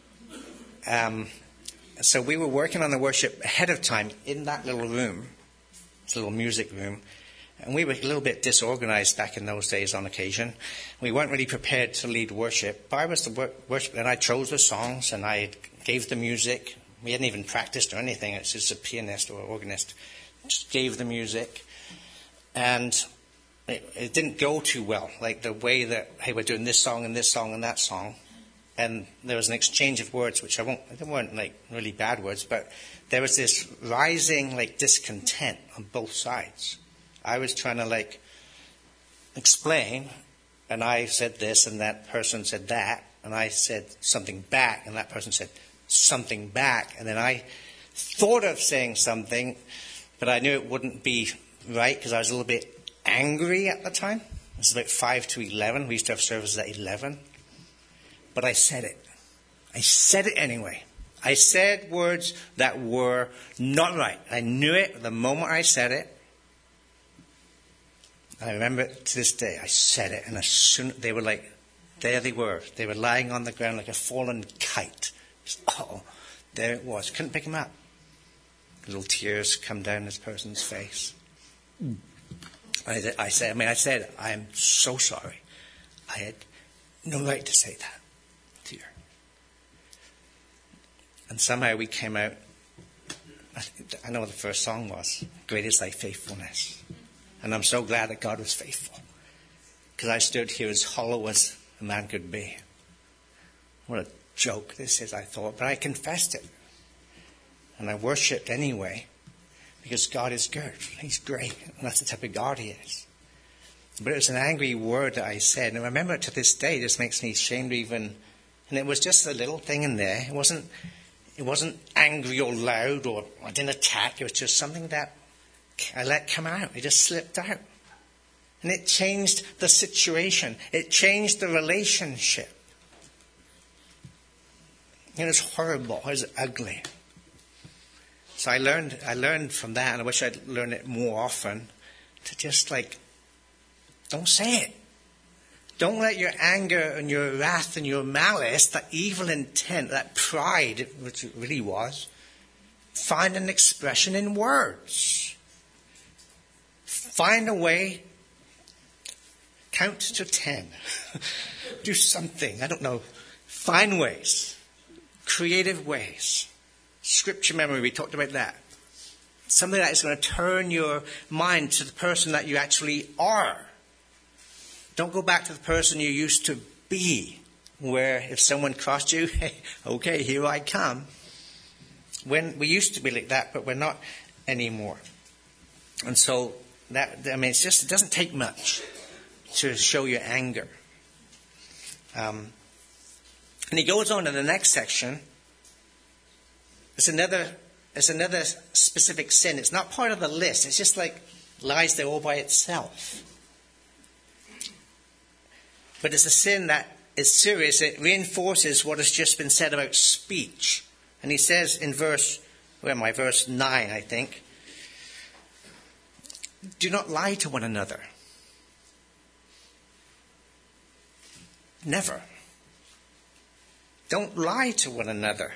So we were working on the worship ahead of time in that little room, this little music room. And we were a little bit disorganized back in those days on occasion. We weren't really prepared to lead worship. But I was the worship, and I chose the songs, and I gave the music. We hadn't even practiced or anything. It's just a pianist or organist. Just gave the music. And it didn't go too well. Like the way that, hey, we're doing this song and that song. And there was an exchange of words, which they weren't like really bad words, but there was this rising like discontent on both sides. I was trying to explain, and I said this, and that person said that, and I said something back, and that person said something back, and then I thought of saying something, but I knew it wouldn't be right because I was a little bit angry at the time. It was about 5 to 11. We used to have services at 11. But I said it. I said it anyway. I said words that were not right. I knew it the moment I said it. I remember it to this day. I said it, and as soon they were there they were. They were lying on the ground like a fallen kite. There it was. Couldn't pick him up. Little tears come down this person's face. I said, I am so sorry. I had no right to say that to you. And somehow we came out. I know what the first song was. Great is thy faithfulness. And I'm so glad that God was faithful. Because I stood here as hollow as a man could be. What a joke this is, I thought. But I confessed it. And I worshipped anyway. Because God is good. He's great. And that's the type of God he is. But it was an angry word that I said. And I remember it to this day. It just makes me ashamed even. And it was just a little thing in there. It wasn't angry or loud, or I didn't attack. It was just something that I let come out. It just slipped out. And it changed the situation. It changed the relationship. It was horrible. It was ugly. So I learned from that, and I wish I'd learned it more often, to just don't say it. Don't let your anger and your wrath and your malice, that evil intent, that pride, which it really was, find an expression in words. Find a way. Count to 10. Do something. I don't know. Find ways. Creative ways. Scripture memory, we talked about that. Something that is going to turn your mind to the person that you actually are. Don't go back to the person you used to be, where if someone crossed you, hey, okay, here I come. When we used to be like that, but we're not anymore. And so it doesn't take much to show your anger. And he goes on in the next section. It's another specific sin. It's not part of the list. It's just like lies there all by itself. But it's a sin that is serious. It reinforces what has just been said about speech. And he says in verse 9, I think, do not lie to one another. Never. Don't lie to one another.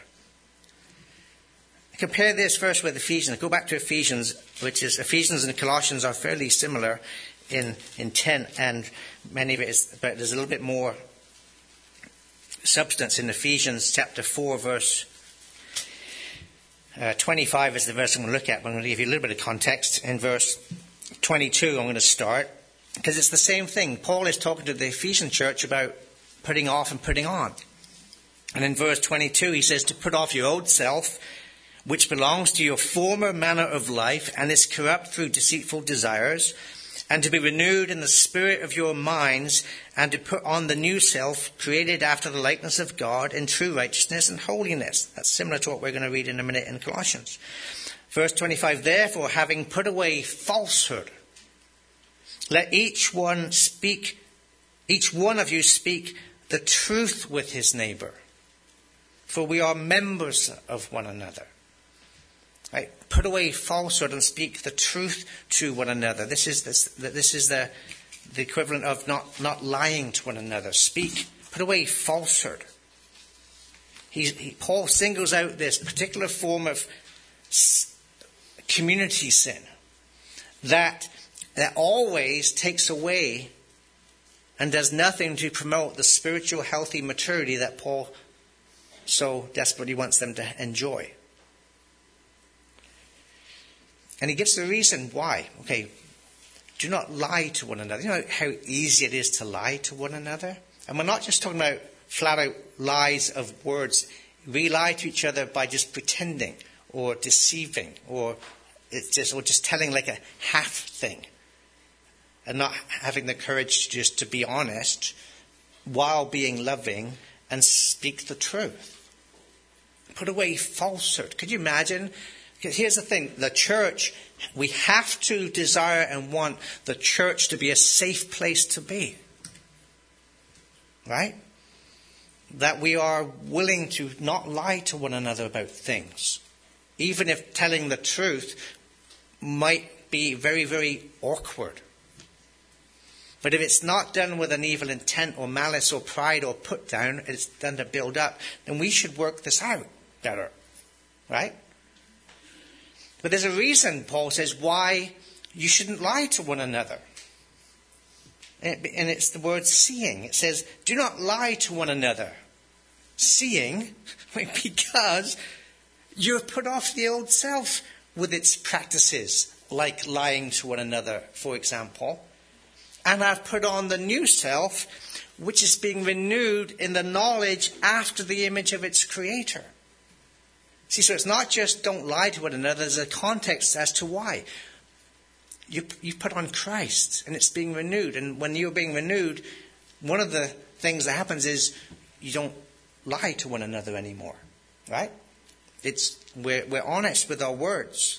Compare this verse with Ephesians. Go back to Ephesians, which is Ephesians and Colossians are fairly similar in intent, and many of it is, but there's a little bit more substance in Ephesians chapter 4, verse 25 is the verse I'm going to look at, but I'm going to give you a little bit of context. In verse 22, I'm going to start, because it's the same thing. Paul is talking to the Ephesian church about putting off and putting on. And in verse 22, he says to put off your old self, which belongs to your former manner of life and is corrupt through deceitful desires, and to be renewed in the spirit of your minds, and to put on the new self, created after the likeness of God in true righteousness and holiness. That's similar to what we're going to read in a minute in Colossians. Verse 25, therefore, having put away falsehood, let each one of you speak the truth with his neighbor, for we are members of one another. Right? Put away falsehood and speak the truth to one another. This is the equivalent of not lying to one another. Put away falsehood. Paul singles out this particular form of community sin that always takes away and does nothing to promote the spiritual healthy maturity that Paul so desperately wants them to enjoy. And he gives the reason why. Okay, do not lie to one another. You know how easy it is to lie to one another? And we're not just talking about flat out lies of words. We lie to each other by just pretending or deceiving or just telling like a half thing. And not having the courage just to be honest while being loving and speak the truth. Put away falsehood. Could you imagine? Here's the thing, the church, we have to desire and want the church to be a safe place to be. Right? That we are willing to not lie to one another about things. Even if telling the truth might be very, very awkward. But if it's not done with an evil intent or malice or pride or put down, it's done to build up, then we should work this out better. Right? But there's a reason, Paul says, why you shouldn't lie to one another. And it's the word seeing. It says, do not lie to one another. Seeing, because you've put off the old self with its practices, like lying to one another, for example. And I've put on the new self, which is being renewed in the knowledge after the image of its creator. See, so it's not just don't lie to one another. There's a context as to why. You put on Christ, and it's being renewed. And when you're being renewed, one of the things that happens is you don't lie to one another anymore. Right? We're honest with our words.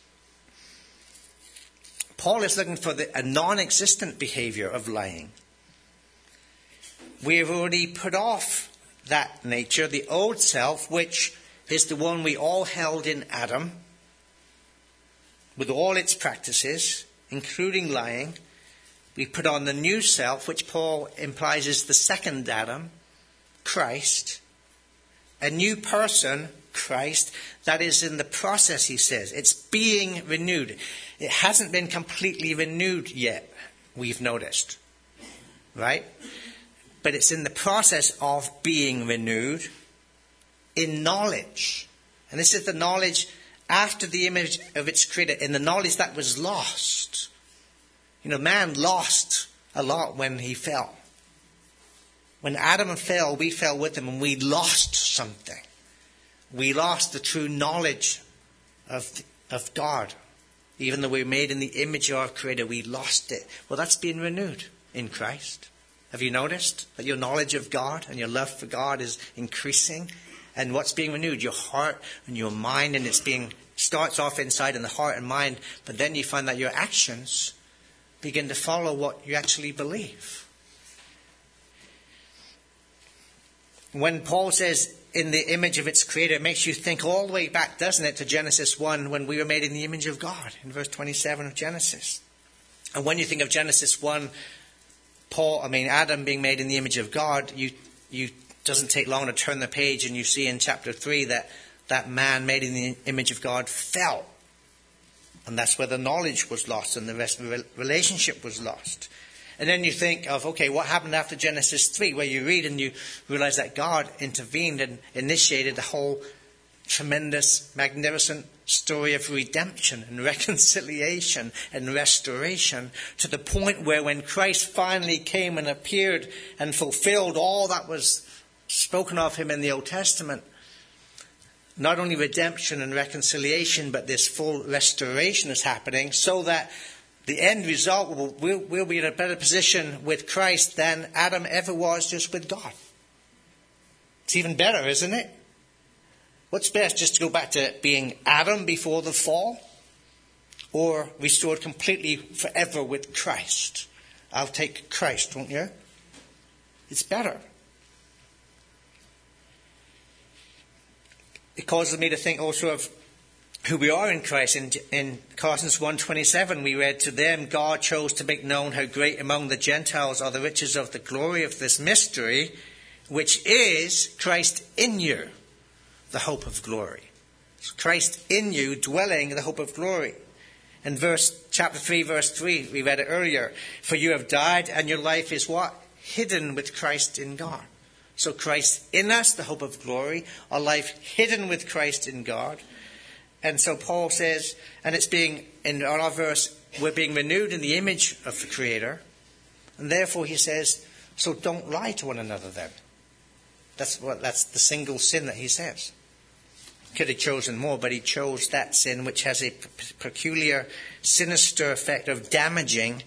Paul is looking for a non-existent behavior of lying. We have already put off that nature, the old self, which is the one we all held in Adam, with all its practices, including lying, We put on the new self, which Paul implies is the second Adam, Christ. A new person, Christ, that is in the process, he says. It's being renewed. It hasn't been completely renewed yet, we've noticed. Right? But it's in the process of being renewed in knowledge. And this is the knowledge after the image of its creator, in the knowledge that was lost. You know, man lost a lot when he fell. When Adam fell, we fell with him and we lost something. We lost the true knowledge of God. Even though we were made in the image of our Creator, we lost it. Well, that's being renewed in Christ. Have you noticed that your knowledge of God and your love for God is increasing? And what's being renewed? Your heart and your mind, and starts off inside in the heart and mind, but then you find that your actions begin to follow what you actually believe. When Paul says, in the image of its creator, it makes you think all the way back, doesn't it, to Genesis 1, when we were made in the image of God, in verse 27 of Genesis. And when you think of Genesis 1, Adam being made in the image of God, you doesn't take long to turn the page and you see in chapter 3 that man made in the image of God fell. And that's where the knowledge was lost and the rest of the relationship was lost. And then you think of, okay, what happened after Genesis 3, where you read and you realize that God intervened and initiated the whole tremendous, magnificent story of redemption and reconciliation and restoration, to the point where when Christ finally came and appeared and fulfilled all that was spoken of him in the Old Testament, not only redemption and reconciliation, but this full restoration is happening, so that the end result will be in a better position with Christ than Adam ever was just with God. It's even better, isn't it? What's best, just to go back to being Adam before the fall? Or restored completely forever with Christ? I'll take Christ, won't you? It's better. It causes me to think also of who we are in Christ. In Colossians 1:27 we read, to them God chose to make known how great among the Gentiles are the riches of the glory of this mystery, which is Christ in you, the hope of glory. So Christ in you, dwelling the hope of glory. In chapter 3 verse 3 we read it earlier, for you have died and your life is what? Hidden with Christ in God. So Christ in us, the hope of glory, our life hidden with Christ in God. And so Paul says, and it's being, in our verse, we're being renewed in the image of the Creator. And therefore he says, so don't lie to one another then. That's the single sin that he says. Could have chosen more, but he chose that sin, which has a peculiar, sinister effect of damaging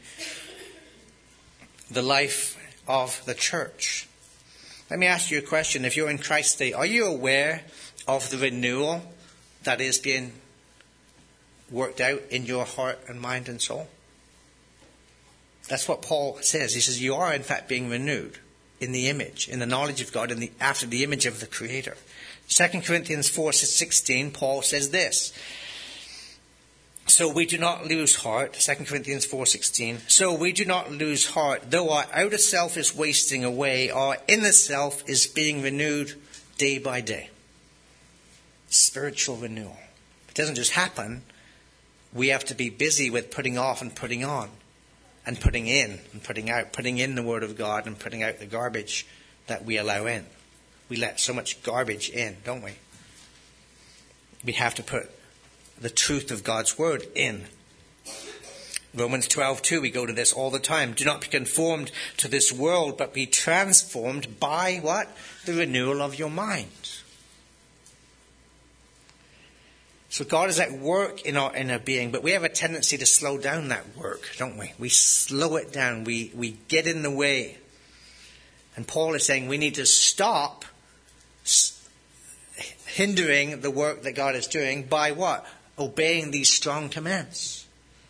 the life of the church. Let me ask you a question. If you're in Christ today, are you aware of the renewal that is being worked out in your heart and mind and soul? That's what Paul says. He says you are in fact being renewed in the image, in the knowledge of God, after the image of the Creator. 2 Corinthians 4:16, Paul says this. So we do not lose heart. 2 Corinthians 4:16. So we do not lose heart. Though our outer self is wasting away, our inner self is being renewed day by day. Spiritual renewal. It doesn't just happen. We have to be busy with putting off and putting on, and putting in and putting out, putting in the Word of God and putting out the garbage that we allow in. We let so much garbage in, don't we? We have to put the truth of God's Word in. Romans 12:2, we go to this all the time. Do not be conformed to this world, but be transformed by what? The renewal of your mind. So God is at work in our inner being, but we have a tendency to slow down that work, don't we? We slow it down. We get in the way. And Paul is saying we need to stop hindering the work that God is doing by what? Obeying these strong commands.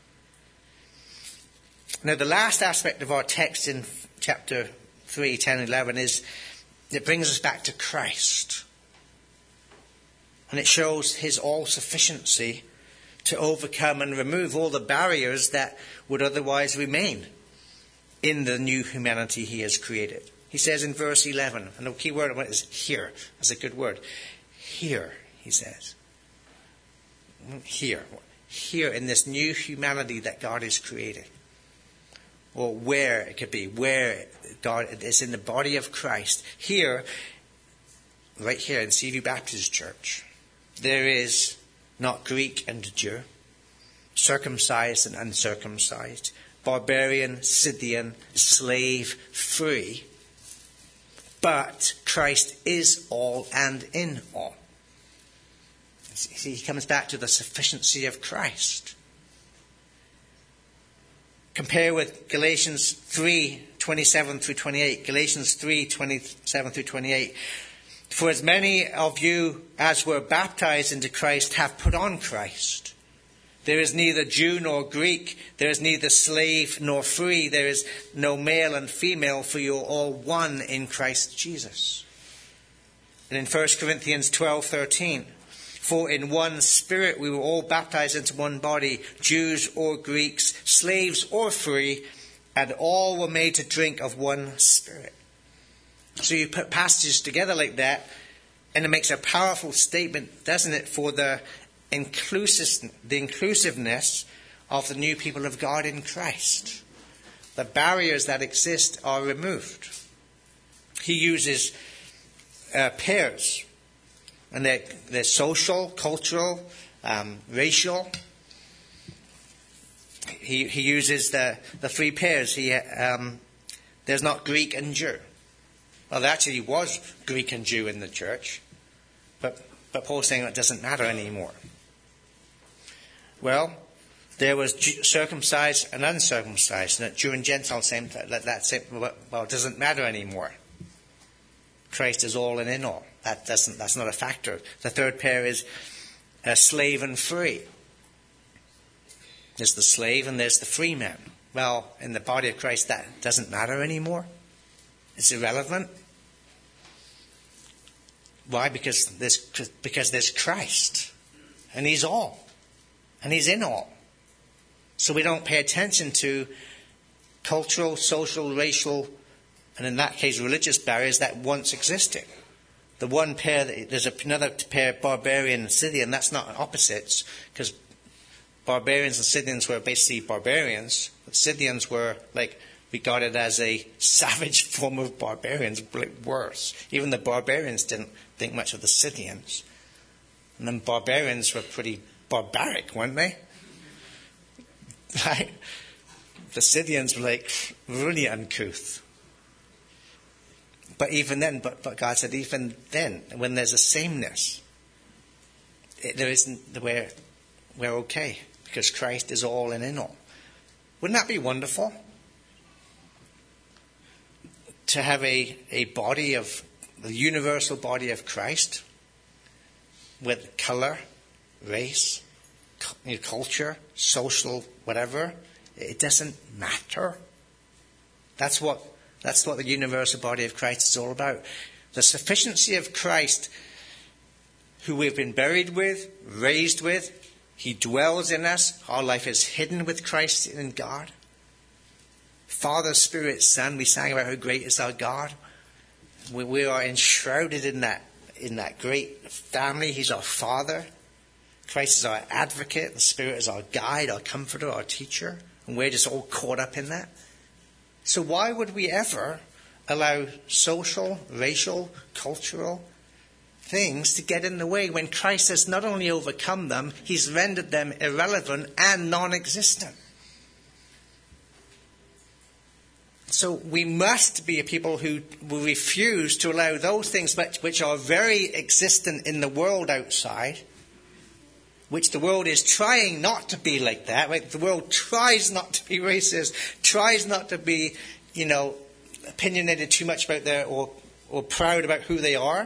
Now the last aspect of our text in chapter 3, 10, 11 is it brings us back to Christ. And it shows his all-sufficiency to overcome and remove all the barriers that would otherwise remain in the new humanity he has created. He says in verse 11, and the key word is here. That's a good word. Here, he says. Here. Here in this new humanity that God is creating. Or where it could be. Where God is in the body of Christ. Here, right here in Seaview Baptist Church, there is not Greek and Jew, circumcised and uncircumcised, barbarian, Scythian, slave, free. But Christ is all and in all. See, he comes back to the sufficiency of Christ. Compare with Galatians 3:27 through 28. Galatians 3:27 through 28. For as many of you as were baptized into Christ have put on Christ. There is neither Jew nor Greek. There is neither slave nor free. There is no male and female, for you are all one in Christ Jesus. And in 1 Corinthians 12:13, for in one Spirit we were all baptized into one body, Jews or Greeks, slaves or free, and all were made to drink of one Spirit. So you put passages together like that, and it makes a powerful statement, doesn't it, for the inclusiveness of the new people of God in Christ. The barriers that exist are removed. He uses pairs, and they're social, cultural, racial. He uses the three pairs. There's not Greek and Jew. Well, there actually was Greek and Jew in the church, but Paul's saying that doesn't matter anymore. Well, there was circumcised and uncircumcised, and Jew and Gentile, well, it doesn't matter anymore. Christ is all and in all. That's not a factor. The third pair is slave and free. There's the slave and there's the free man. Well, in the body of Christ, that doesn't matter anymore. It's irrelevant. Why? Because there's Christ. And he's all. And he's in all. So we don't pay attention to cultural, social, racial, and in that case religious barriers that once existed. The one pair, there's another pair, barbarian and Scythian. That's not opposites, because barbarians and Scythians were basically barbarians. But Scythians were regarded as a savage form of barbarians, worse. Even the barbarians didn't think much of the Scythians. And then barbarians were pretty barbaric, weren't they? Right? The Scythians were really uncouth. But even then, but God said, even then, when there's a sameness, we're okay, because Christ is all and in all. Wouldn't that be wonderful? To have a body of, the universal body of Christ, with color, race, culture, social, whatever. It doesn't matter. That's what the universal body of Christ is all about. The sufficiency of Christ, who we've been buried with, raised with. He dwells in us. Our life is hidden with Christ in God. Father, Spirit, Son. We sang about how great is our God. We are enshrouded in that great family. He's our Father. Christ is our advocate. The Spirit is our guide, our comforter, our teacher. And we're just all caught up in that. So why would we ever allow social, racial, cultural things to get in the way when Christ has not only overcome them, he's rendered them irrelevant and non-existent? So we must be a people who will refuse to allow those things which are very existent in the world outside, which the world is trying not to be like that. Right? The world tries not to be racist, tries not to be, opinionated too much about their or proud about who they are.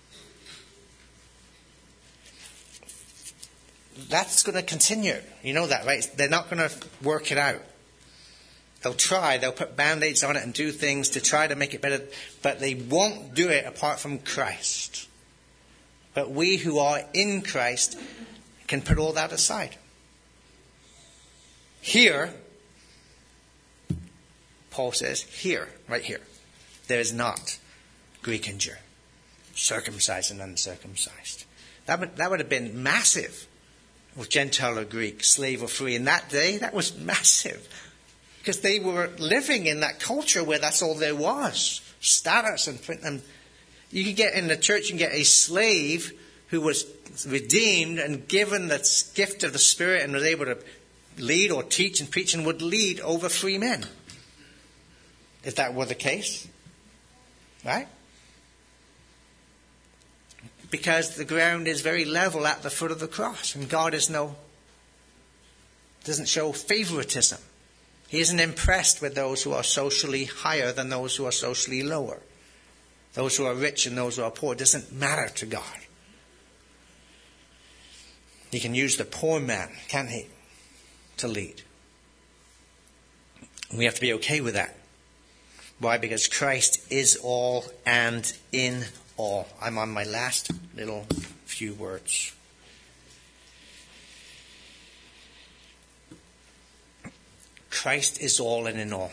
That's going to continue. You know that, right? They're not going to work it out. They'll try, they'll put band-aids on it and do things to try to make it better, but they won't do it apart from Christ. But we who are in Christ can put all that aside. Here, Paul says, here, right here, there is not Greek and Jew, circumcised and uncircumcised. That would have been massive. With Gentile or Greek, slave or free. In that day, that was massive. Because they were living in that culture where that's all there was. Status and you could get in the church, you can get a slave who was redeemed and given the gift of the Spirit and was able to lead or teach and preach and would lead over free men. If that were the case. Right? Because the ground is very level at the foot of the cross. And God doesn't show favoritism. He isn't impressed with those who are socially higher than those who are socially lower. Those who are rich and those who are poor. It doesn't matter to God. He can use the poor man, can't he, to lead. And we have to be okay with that. Why? Because Christ is all and in all. I'm on my last little few words. Christ is all and in all.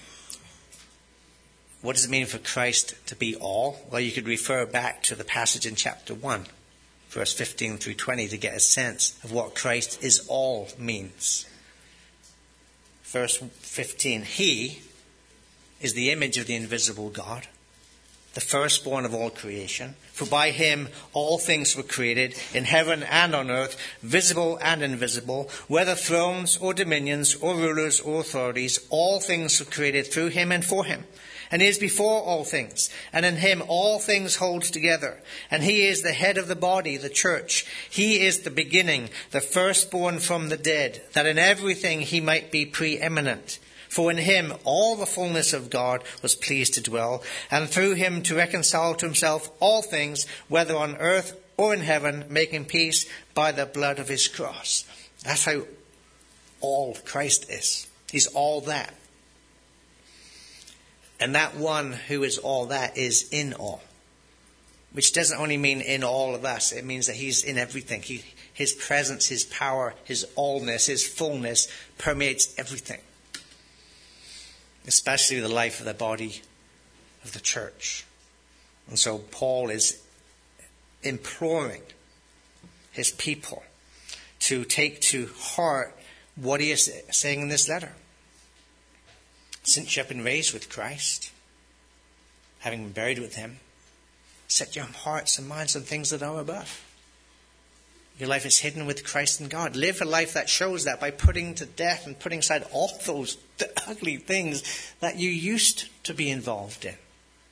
What does it mean for Christ to be all? Well, you could refer back to the passage in chapter 1, verse 15 through 20, to get a sense of what Christ is all means. Verse 15, He is the image of the invisible God, the firstborn of all creation. For by him all things were created, in heaven and on earth, visible and invisible, whether thrones or dominions or rulers or authorities, all things were created through him and for him. And he is before all things, and in him all things hold together. And he is the head of the body, the church. He is the beginning, the firstborn from the dead, that in everything he might be preeminent. For in him all the fullness of God was pleased to dwell, and through him to reconcile to himself all things, whether on earth or in heaven, making peace by the blood of his cross. That's how all Christ is. He's all that. And that one who is all that is in all. Which doesn't only mean in all of us. It means that he's in everything. His presence, his power, his allness, his fullness permeates everything. Especially the life of the body of the church. And so Paul is imploring his people to take to heart what he is saying in this letter. Since you have been raised with Christ, having been buried with him, set your hearts and minds on things that are above. Your life is hidden with Christ in God. Live a life that shows that by putting to death and putting aside all those ugly things that you used to be involved in.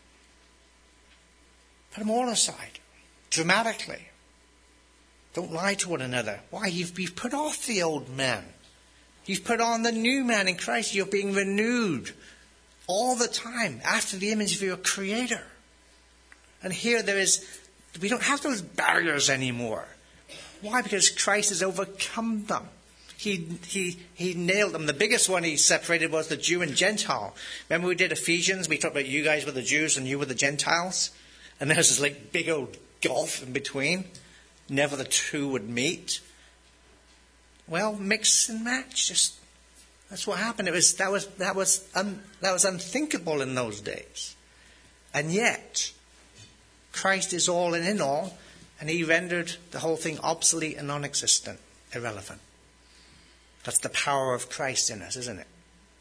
Put them all aside, dramatically. Don't lie to one another. Why? You've put off the old man. You've put on the new man in Christ. You're being renewed all the time after the image of your Creator. And here we don't have those barriers anymore. Why? Because Christ has overcome them. He nailed them. The biggest one he separated was the Jew and Gentile. Remember we did Ephesians? We talked about you guys were the Jews and you were the Gentiles. And there's this like big old gulf in between. Never the two would meet. Well, mix and match. That's what happened. That was unthinkable in those days. And yet, Christ is all and in all, and he rendered the whole thing obsolete and non-existent, irrelevant. That's the power of Christ in us, isn't it?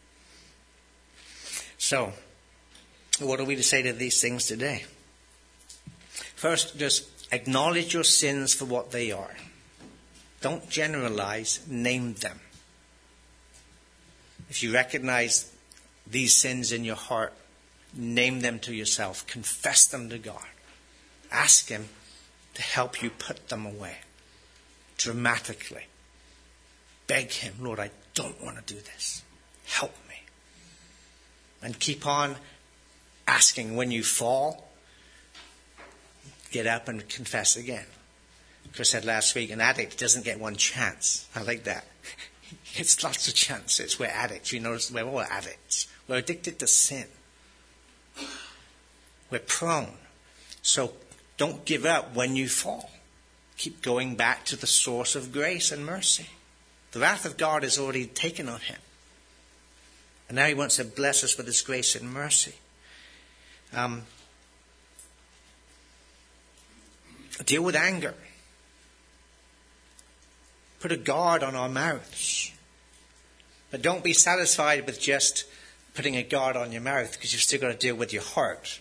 So, what are we to say to these things today? First, just acknowledge your sins for what they are. Don't generalize, name them. If you recognize these sins in your heart, name them to yourself. Confess them to God. Ask him to help you put them away. Dramatically. Beg him, Lord, I don't want to do this. Help me. And keep on asking when you fall, get up and confess again. Chris said last week, an addict doesn't get one chance. I like that. It's lots of chances. We're addicts. You notice we're all addicts. We're addicted to sin. We're prone. So don't give up when you fall. Keep going back to the source of grace and mercy. The wrath of God is already taken on him. And now he wants to bless us with his grace and mercy. Deal with anger. Put a guard on our mouths. But don't be satisfied with just putting a guard on your mouth, because you've still got to deal with your heart.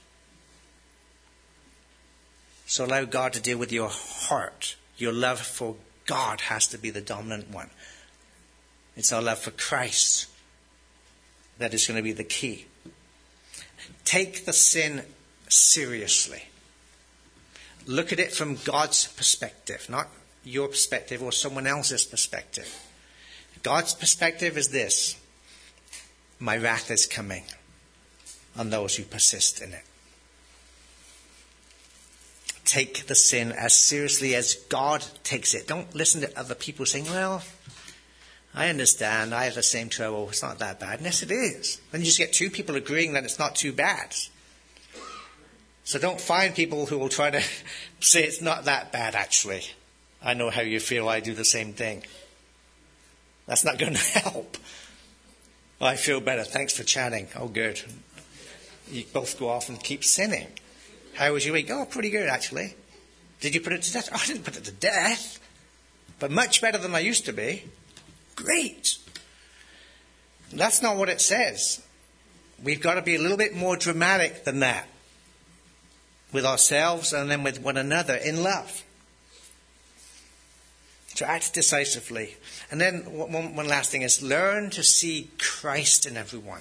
So allow God to deal with your heart. Your love for God has to be the dominant one. It's our love for Christ that is going to be the key. Take the sin seriously. Look at it from God's perspective, not your perspective or someone else's perspective. God's perspective is this: my wrath is coming on those who persist in it. Take the sin as seriously as God takes it. Don't listen to other people saying, well, I understand, I have the same trouble, it's not that bad. Yes, it is. Then you just get two people agreeing that it's not too bad. So don't find people who will try to say it's not that bad, actually. I know how you feel, I do the same thing. That's not going to help. I feel better, thanks for chatting. Oh, good. You both go off and keep sinning. How was your week? Oh, pretty good, actually. Did you put it to death? Oh, I didn't put it to death. But much better than I used to be. Great. That's not what it says. We've got to be a little bit more dramatic than that. With ourselves and then with one another in love. To act decisively. And then one last thing is learn to see Christ in everyone.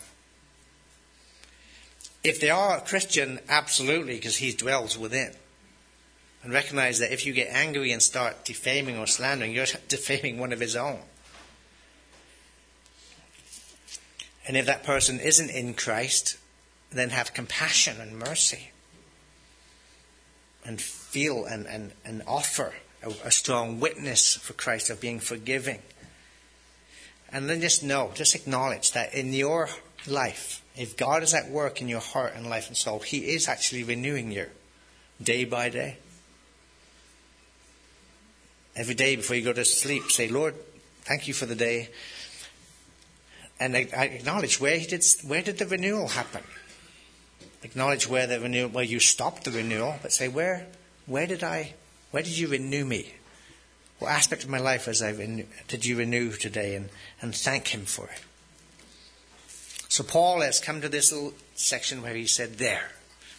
If they are a Christian, absolutely, because he dwells within. And recognize that if you get angry and start defaming or slandering, you're defaming one of his own. And if that person isn't in Christ, then have compassion and mercy. And feel and offer a strong witness for Christ of being forgiving. And then just acknowledge that in your life, if God is at work in your heart and life and soul, he is actually renewing you day by day. Every day before you go to sleep, say, Lord, thank you for the day. And I acknowledge where did the renewal happen? Acknowledge where you stopped the renewal, but say, where did you renew me? What aspect of my life did you renew today? And thank him for it. So Paul has come to this little section where he said, there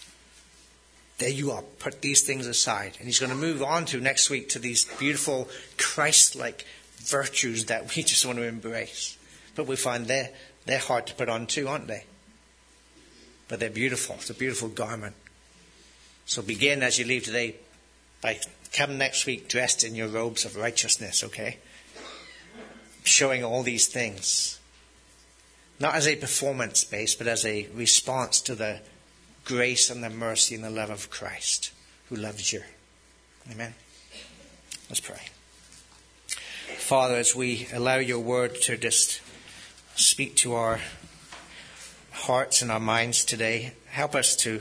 you are, put these things aside. And he's going to move on to next week to these beautiful Christ-like virtues that we just want to embrace. But we find they're hard to put on too, aren't they? But they're beautiful. It's a beautiful garment. So begin as you leave today by come next week dressed in your robes of righteousness, okay? Showing all these things. Not as a performance base, but as a response to the grace and the mercy and the love of Christ who loves you. Amen. Let's pray. Father, as we allow your word to just speak to our hearts and our minds today, help us to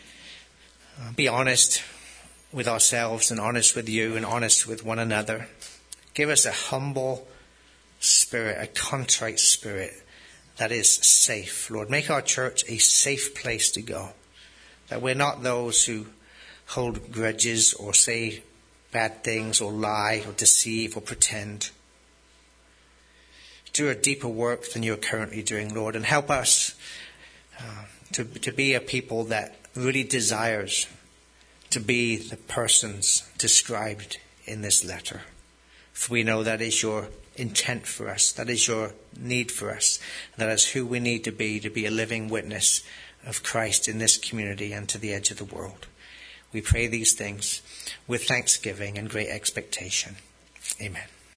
be honest with ourselves and honest with you and honest with one another. Give us a humble spirit, a contrite spirit that is safe. Lord, make our church a safe place to go. That we're not those who hold grudges or say bad things or lie or deceive or pretend. Do a deeper work than you're currently doing, Lord, and help us to be a people that really desires to be the persons described in this letter. For we know that is your intent for us. That is your need for us. That is who we need to be a living witness of Christ in this community and to the edge of the world. We pray these things with thanksgiving and great expectation. Amen.